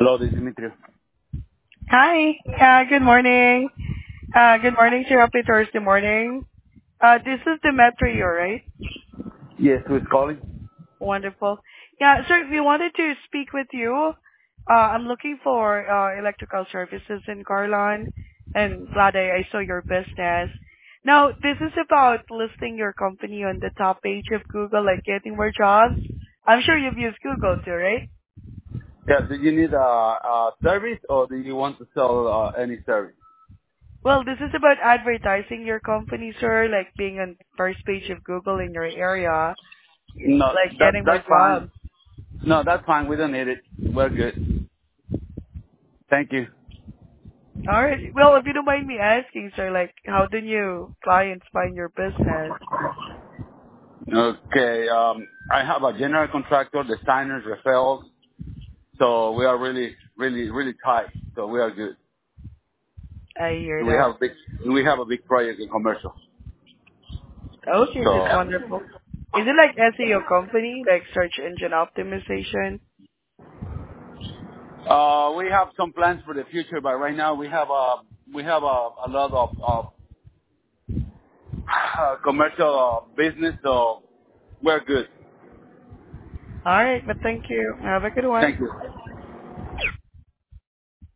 Hello, this is Dimitri. Hi. Good morning. Good morning, Sir. Happy Thursday morning. This is Demetrio, right? Yes, who is calling? Wonderful. Yeah, sir, we wanted to speak with you. I'm looking for electrical services in Carlon, and glad I saw your business. Now, this is about listing your company on the top page of Google, like getting more jobs. I'm sure you've used Google too, right? Yeah, do you need a service or do you want to sell any service? Well, this is about advertising your company, sir, like being on first page of Google in your area, No, like getting more that's fine. jobs. No, that's fine. We don't need it. We're good. Thank you. All right. Well, if you don't mind me asking, sir, like how do new clients find your business? Okay, I have a general contractor, designers, referrals, so we are really tight. So we are good. I hear We that. have big, we have a big project in commercial. Okay, So, that's wonderful. Is it like SEO company, like search engine optimization? we have some plans for the future, but right now we have a lot of commercial business, so we're good. All right, but thank you. Have a good one. Thank you.